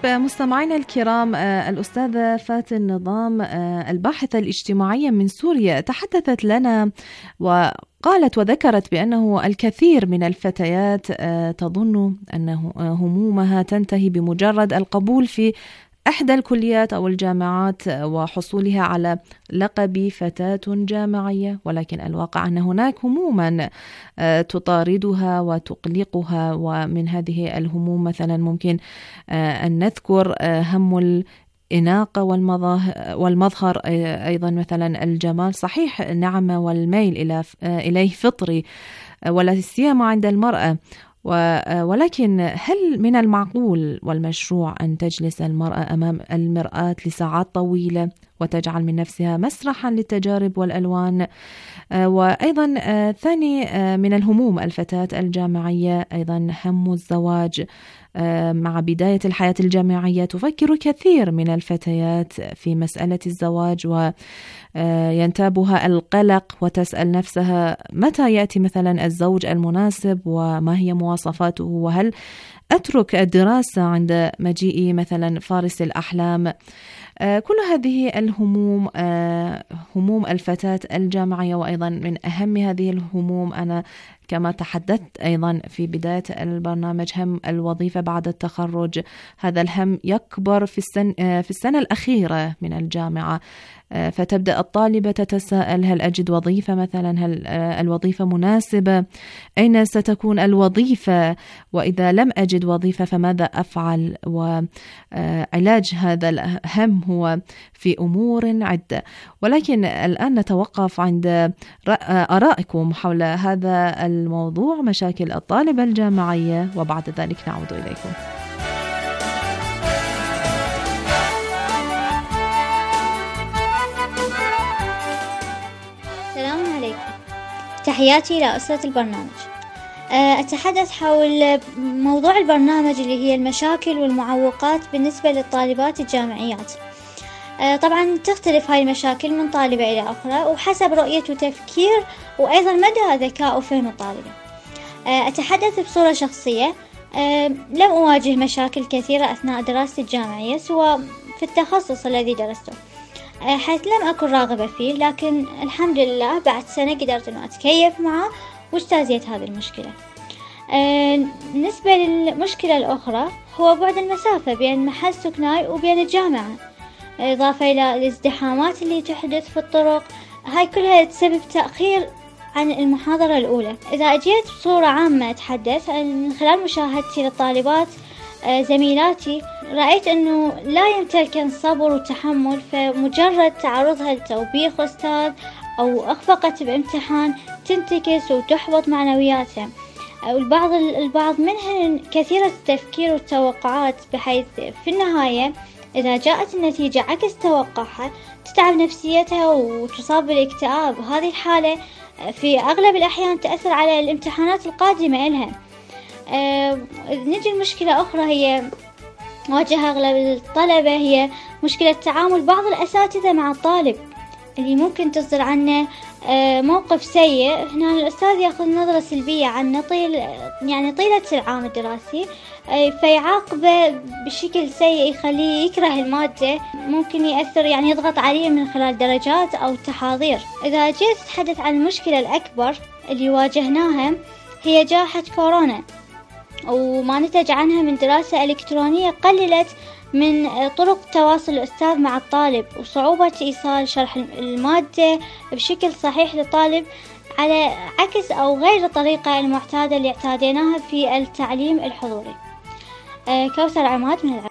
مستمعينا الكرام، الأستاذة فاتن نظام الباحثة الاجتماعية من سوريا تحدثت لنا وقالت وذكرت بأنه الكثير من الفتيات تظن أن همومها تنتهي بمجرد القبول في إحدى الكليات أو الجامعات وحصولها على لقب فتاة جامعية، ولكن الواقع أن هناك هموما تطاردها وتقلقها، ومن هذه الهموم مثلا ممكن أن نذكر هم الإناقة والمظهر، أيضا مثلا الجمال صحيح نعمة والميل إلى إليه فطري ولا سيما عند المرأة، ولكن هل من المعقول والمشروع أن تجلس المرأة أمام المرآة لساعات طويلة وتجعل من نفسها مسرحا للتجارب والألوان؟ وأيضا ثاني من الهموم الفتاة الجامعية أيضا هم الزواج. مع بداية الحياة الجامعية تفكر كثير من الفتيات في مسألة الزواج وينتابها القلق وتسأل نفسها متى يأتي مثلا الزوج المناسب وما هي مواصفاته، وهل أترك الدراسة عند مجيء مثلا فارس الأحلام. كل هذه الهموم هموم الفتاة الجامعية، وأيضا من أهم هذه الهموم أنا كما تحدثت أيضا في بداية البرنامج هم الوظيفة بعد التخرج. هذا الهم يكبر في السنة, في السنة الأخيرة من الجامعة، فتبدأ الطالبة تتساءل هل أجد وظيفة مثلا، هل الوظيفة مناسبة، أين ستكون الوظيفة، وإذا لم أجد وظيفة فماذا أفعل؟ وعلاج هذا الهم هو في أمور عدة، ولكن الآن نتوقف عند آرائكم حول هذا الموضوع، مشاكل الطالبة الجامعية، وبعد ذلك نعود إليكم. السلام عليكم، تحياتي إلى أسرة البرنامج. أتحدث حول موضوع البرنامج اللي هي المشاكل والمعوقات بالنسبة للطالبات الجامعيات. طبعا تختلف هاي المشاكل من طالبة إلى أخرى وحسب رؤية وتفكير وأيضا مدى ذكاء وفهم الطالبة. أتحدث بصورة شخصية، لم أواجه مشاكل كثيرة أثناء دراستي الجامعية سواء في التخصص الذي درسته، حيث لم أكن راغبة فيه، لكن الحمد لله بعد سنة قدرت أن أتكيف معه واجتازيت هذه المشكلة. بالنسبة للمشكلة الأخرى هو بعد المسافة بين محل سكناي وبين الجامعة، إضافة إلى الازدحامات اللي تحدث في الطرق، هاي كلها تسبب تأخير عن المحاضرة الأولى. إذا أجيت بصورة عامة أتحدث من خلال مشاهدتي للطالبات زميلاتي، رأيت أنه لا يمتلكن الصبر والتحمل، فمجرد تعرضها لتوبيخ أستاذ أو أخفقت بامتحان تنتكس وتحبط معنوياتها. البعض البعض منهن كثيرة التفكير والتوقعات، بحيث في النهاية إذا جاءت النتيجة عكس توقعها تتعب نفسيتها وتصاب بالاكتئاب. هذه الحالة في أغلب الأحيان تأثر على الامتحانات القادمة إلها. أه نجي المشكلة أخرى هي واجه أغلب الطلبة، هي مشكلة تعامل بعض الأساتذة مع الطالب اللي ممكن تصدر عنه أه موقف سيء. هنا الأستاذ يأخذ نظرة سلبية عنه طيل يعني طيلة العام الدراسي، أه فيعاقبه بشكل سيء يخليه يكره المادة، ممكن يأثر يعني يضغط عليه من خلال درجات أو تحاضير. إذا جيت أتحدث عن المشكلة الأكبر اللي واجهناها هي جائحة كورونا، وما نتج عنها من دراسة إلكترونية قللت من طرق تواصل الأستاذ مع الطالب وصعوبة إيصال شرح المادة بشكل صحيح للطالب على عكس أو غير الطريقة المعتادة اللي اعتاديناها في التعليم الحضوري. كوثر عماد من العراق.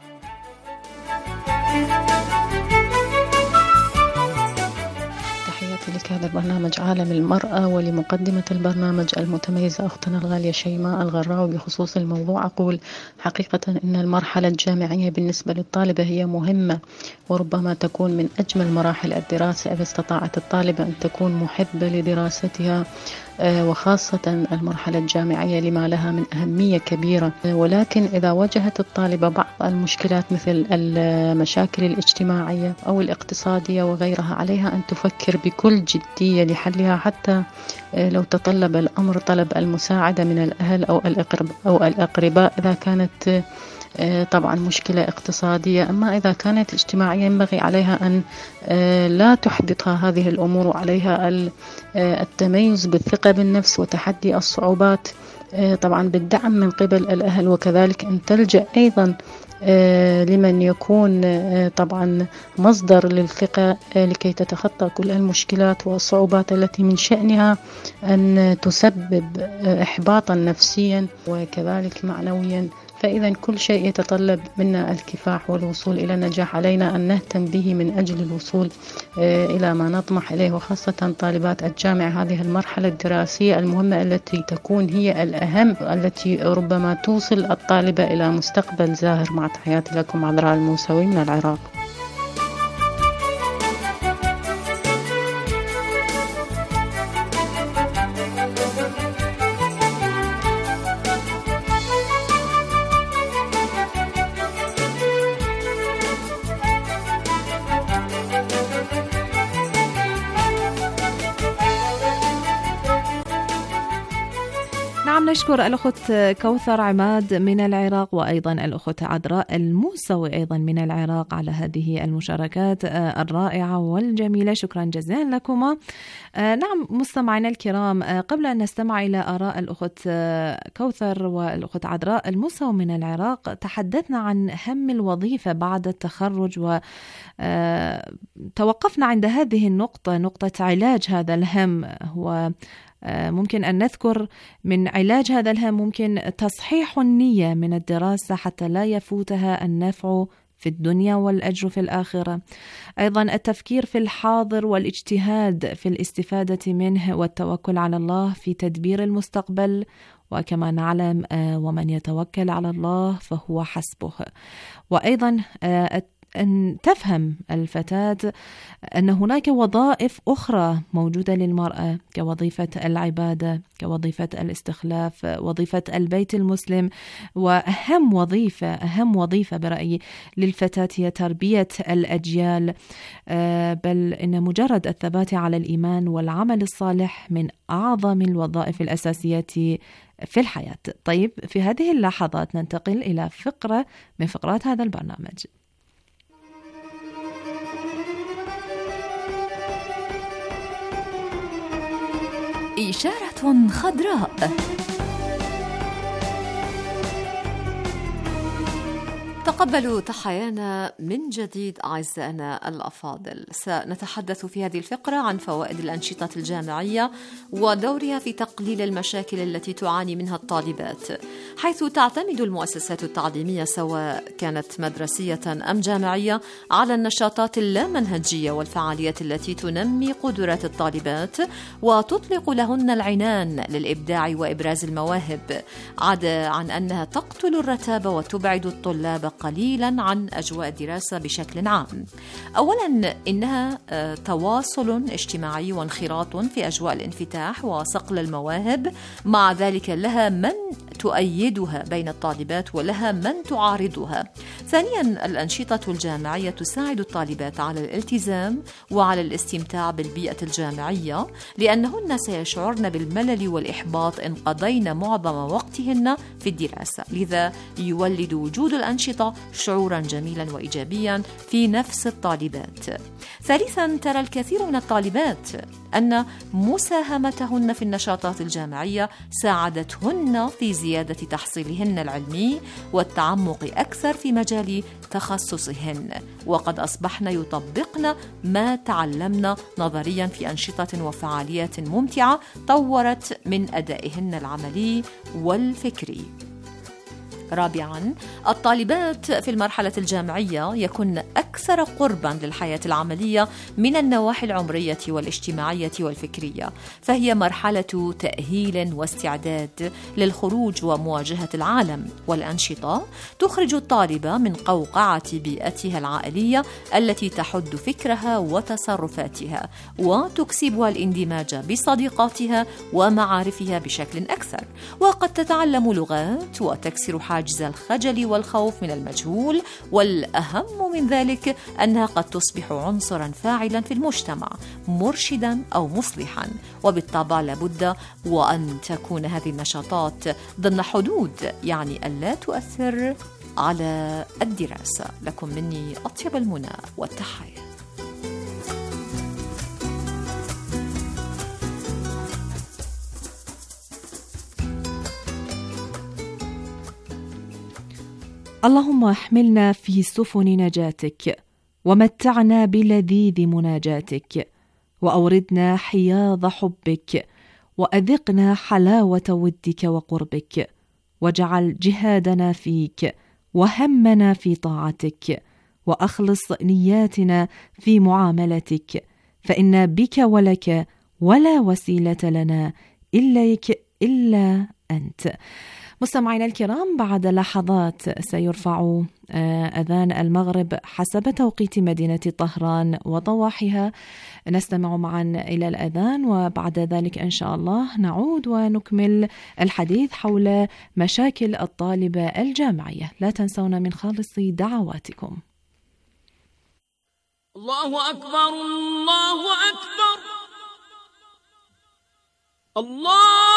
لك هذا البرنامج عالم المرأة، ولمقدمة البرنامج المتميزة أختنا الغالية شيماء الغراوي بخصوص الموضوع أقول حقيقة إن المرحلة الجامعية بالنسبة للطالبة هي مهمة، وربما تكون من أجمل مراحل الدراسة إذا استطاعت الطالبة أن تكون محبة لدراستها، وخاصة المرحلة الجامعية لما لها من أهمية كبيرة. ولكن إذا واجهت الطالبة بعض المشكلات مثل المشاكل الاجتماعية أو الاقتصادية وغيرها، عليها أن تفكر بكل جد جدية لحلها، حتى لو تطلب الأمر طلب المساعدة من الأهل أو الأقرب أو الأقرباء إذا كانت طبعا مشكلة اقتصادية. أما إذا كانت اجتماعية ينبغي عليها أن لا تحبطها هذه الأمور، وعليها التميز بالثقة بالنفس وتحدي الصعوبات طبعا بالدعم من قبل الأهل، وكذلك أن تلجأ أيضا لمن يكون طبعا مصدر للثقة لكي تتخطى كل المشكلات والصعوبات التي من شأنها أن تسبب إحباطا نفسيا وكذلك معنويا. فإذا كل شيء يتطلب منا الكفاح والوصول إلى النجاح، علينا أن نهتم به من أجل الوصول إلى ما نطمح إليه، وخاصة طالبات الجامعة هذه المرحلة الدراسية المهمة التي تكون هي الأهم، التي ربما توصل الطالبة إلى مستقبل زاهر. مع تحياتي لكم عذراء الموسوي من العراق. نشكر الأخت كوثر عماد من العراق، وأيضا الأخت عذراء الموسوي أيضا من العراق على هذه المشاركات الرائعة والجميلة. شكرا جزيلا لكما. نعم مستمعينا الكرام، قبل أن نستمع إلى آراء الأخت كوثر والأخت عذراء الموسوي من العراق، تحدثنا عن هم الوظيفة بعد التخرج، وتوقفنا عند هذه النقطة، نقطة علاج هذا الهم. هو ممكن أن نذكر من علاج هذا الهم ممكن تصحيح النية من الدراسة حتى لا يفوتها النفع في الدنيا والأجر في الآخرة. أيضا التفكير في الحاضر والاجتهاد في الاستفادة منه، والتوكل على الله في تدبير المستقبل. وكما نعلم ومن يتوكل على الله فهو حسبه. وأيضا أن تفهم الفتاة أن هناك وظائف أخرى موجودة للمرأة، كوظيفة العبادة، كوظيفة الاستخلاف، وظيفة البيت المسلم. وأهم وظيفة أهم وظيفة برأيي للفتاة هي تربية الأجيال، بل إن مجرد الثبات على الإيمان والعمل الصالح من أعظم الوظائف الأساسية في الحياة. طيب، في هذه اللحظات ننتقل إلى فقرة من فقرات هذا البرنامج. إشارة خضراء. تقبلوا تحيانا من جديد أعزائنا الأفاضل. سنتحدث في هذه الفقرة عن فوائد الأنشطة الجامعية ودورها في تقليل المشاكل التي تعاني منها الطالبات، حيث تعتمد المؤسسات التعليمية سواء كانت مدرسية أم جامعية على النشاطات اللامنهجية والفعاليات التي تنمي قدرات الطالبات وتطلق لهن العنان للإبداع وإبراز المواهب، عدا عن أنها تقتل الرتابة وتبعد الطلاب قليلا عن أجواء الدراسة بشكل عام. أولا، إنها تواصل اجتماعي وانخراط في أجواء الانفتاح وصقل المواهب، مع ذلك لها من تؤيدها بين الطالبات ولها من تعارضها. ثانيا، الأنشطة الجامعية تساعد الطالبات على الالتزام وعلى الاستمتاع بالبيئة الجامعية، لأنهن سيشعرن بالملل والإحباط إن قضين معظم وقتهن في الدراسة، لذا يولد وجود الأنشطة شعورا جميلا وإيجابيا في نفس الطالبات. ثالثا، ترى الكثير من الطالبات أن مساهمتهن في النشاطات الجامعية ساعدتهن في زيادة تحصيلهن العلمي والتعمق أكثر في مجال تخصصهن، وقد أصبحن يطبقن ما تعلمن نظريا في أنشطة وفعاليات ممتعة طورت من أدائهن العملي والفكري. رابعا، الطالبات في المرحلة الجامعية يكن أكثر قربا للحياة العملية من النواحي العمرية والاجتماعية والفكرية، فهي مرحلة تأهيل واستعداد للخروج ومواجهة العالم، والأنشطة تخرج الطالبة من قوقعة بيئتها العائلية التي تحد فكرها وتصرفاتها، وتكسبها الاندماج بصديقاتها ومعارفها بشكل أكثر، وقد تتعلم لغات وتكسر حاجز حاجز الخجل والخوف من المجهول، والأهم من ذلك أنها قد تصبح عنصرا فاعلا في المجتمع، مرشدا أو مصلحا. وبالطبع لابد وأن تكون هذه النشاطات ضمن حدود، يعني ألا تؤثر على الدراسة. لكم مني أطيب المنى والتحية. اللهم احملنا في سفن نجاتك، ومتعنا بلذيذ مناجاتك، وأوردنا حياض حبك، وأذقنا حلاوة ودك وقربك، واجعل جهادنا فيك وهمنا في طاعتك، وأخلص نياتنا في معاملتك، فإنا بك ولك ولا وسيلة لنا إليك إلا أنت. مستمعينا الكرام، بعد لحظات سيرفع أذان المغرب حسب توقيت مدينة طهران وضواحيها. نستمع معا إلى الأذان، وبعد ذلك إن شاء الله نعود ونكمل الحديث حول مشاكل الطالبة الجامعية. لا تنسونا من خالص دعواتكم. الله أكبر، الله أكبر، الله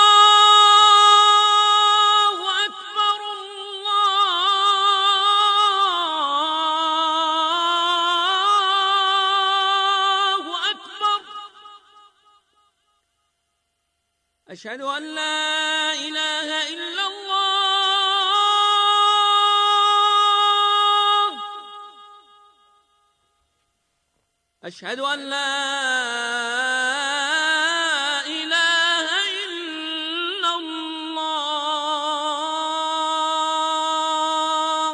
أشهد أن لا إله إلا الله، أشهد أن لا إله إلا الله،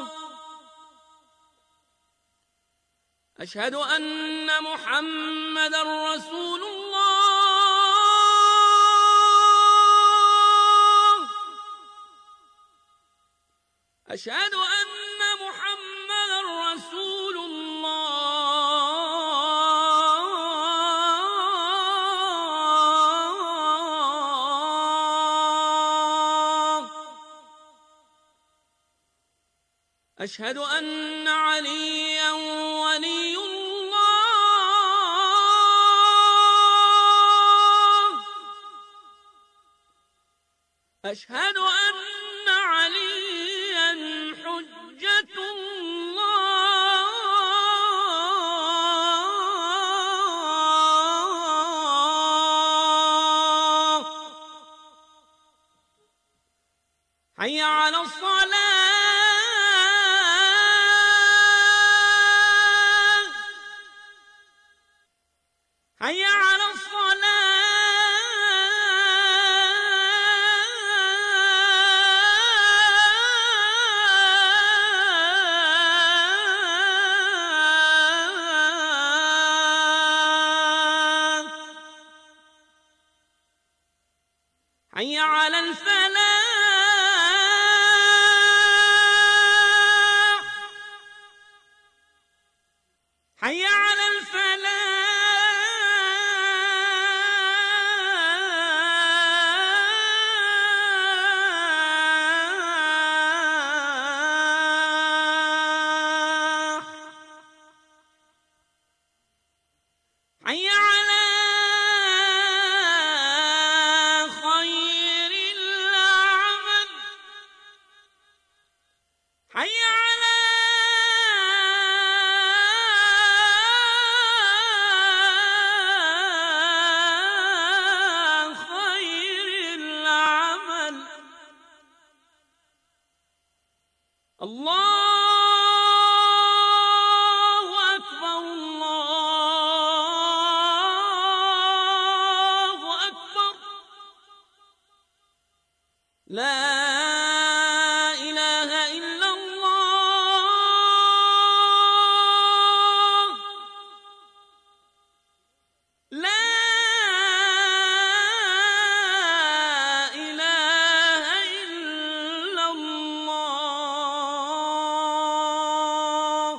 أشهد أن محمدًا رسول الله، أشهد أن محمدًا رسول الله، أشهد أن عليًا ولي الله، أشهد أن عليًا حجة الله، حي على الصلاة، حي على الصلاة، حي على الفلاح، حي على الفلاح، حي على خير العمل، حي على خير العمل. الله أكبر، الله أكبر، لا إله إلا الله، لا إله إلا الله.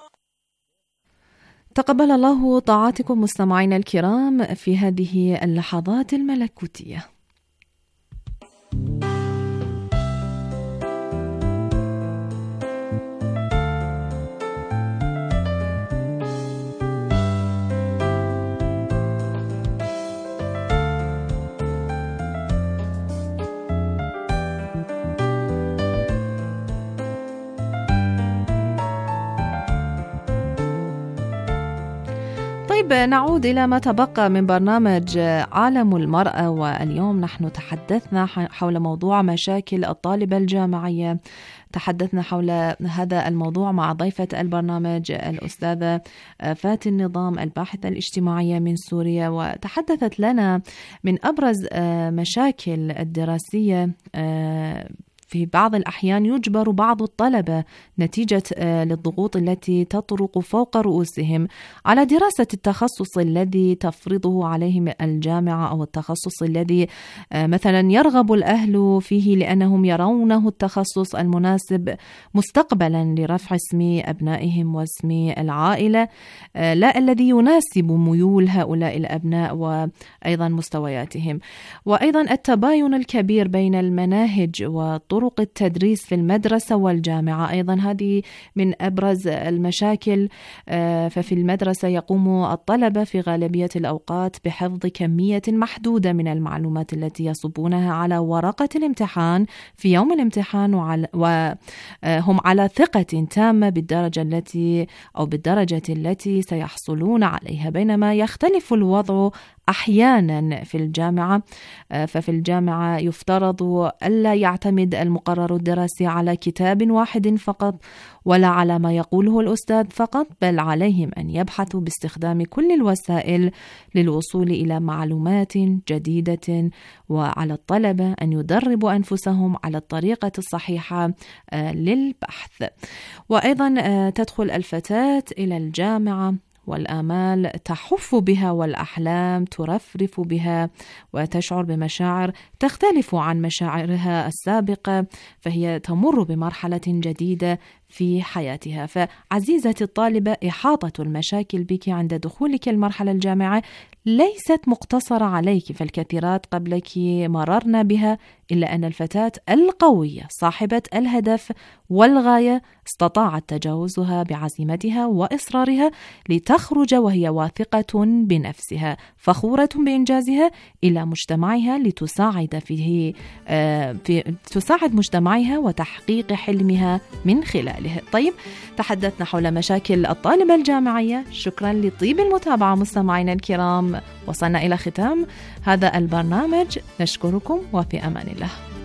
تقبل الله طاعاتكم مستمعينا الكرام في هذه اللحظات الملكوتية. طيب نعود إلى ما تبقى من برنامج عالم المرأة، واليوم نحن تحدثنا حول موضوع مشاكل الطالبة الجامعية. تحدثنا حول هذا الموضوع مع ضيفة البرنامج الأستاذة فاتن النظام الباحثة الاجتماعية من سوريا، وتحدثت لنا من أبرز مشاكل الدراسية. في بعض الأحيان يجبر بعض الطلبة نتيجة للضغوط التي تطرق فوق رؤوسهم على دراسة التخصص الذي تفرضه عليهم الجامعة، أو التخصص الذي مثلا يرغب الأهل فيه لأنهم يرونه التخصص المناسب مستقبلا لرفع اسم أبنائهم واسم العائلة، لا الذي يناسب ميول هؤلاء الأبناء وأيضا مستوياتهم. وأيضا التباين الكبير بين المناهج وطرق طرق التدريس في المدرسة والجامعة، أيضا هذه من أبرز المشاكل. ففي المدرسة يقوم الطلبة في غالبية الأوقات بحفظ كمية محدودة من المعلومات التي يصبونها على ورقة الامتحان في يوم الامتحان، وهم على ثقة تامة بالدرجة التي أو بالدرجة التي سيحصلون عليها، بينما يختلف الوضع أحيانا في الجامعة. ففي الجامعة يفترض ألا يعتمد المقرر الدراسي على كتاب واحد فقط ولا على ما يقوله الأستاذ فقط، بل عليهم أن يبحثوا باستخدام كل الوسائل للوصول إلى معلومات جديدة، وعلى الطلبة أن يدربوا أنفسهم على الطريقة الصحيحة للبحث. وأيضا تدخل الفتاة إلى الجامعة والآمال تحف بها والأحلام ترفرف بها، وتشعر بمشاعر تختلف عن مشاعرها السابقة، فهي تمر بمرحلة جديدة في حياتها. فعزيزتي الطالبة، إحاطة المشاكل بك عند دخولك المرحلة الجامعة ليست مقتصرة عليك، فالكثيرات قبلك مررنا بها، إلا أن الفتاة القوية صاحبة الهدف والغاية استطاعت تجاوزها بعزيمتها وإصرارها لتخرج وهي واثقة بنفسها فخورة بإنجازها إلى مجتمعها لتساعد فيه في تساعد مجتمعها وتحقيق حلمها من خلاله. طيب، تحدثنا حول مشاكل الطالبة الجامعية. شكرا لطيب المتابعة مستمعينا الكرام، وصلنا إلى ختام هذا البرنامج. نشكركم وفي أمان الله.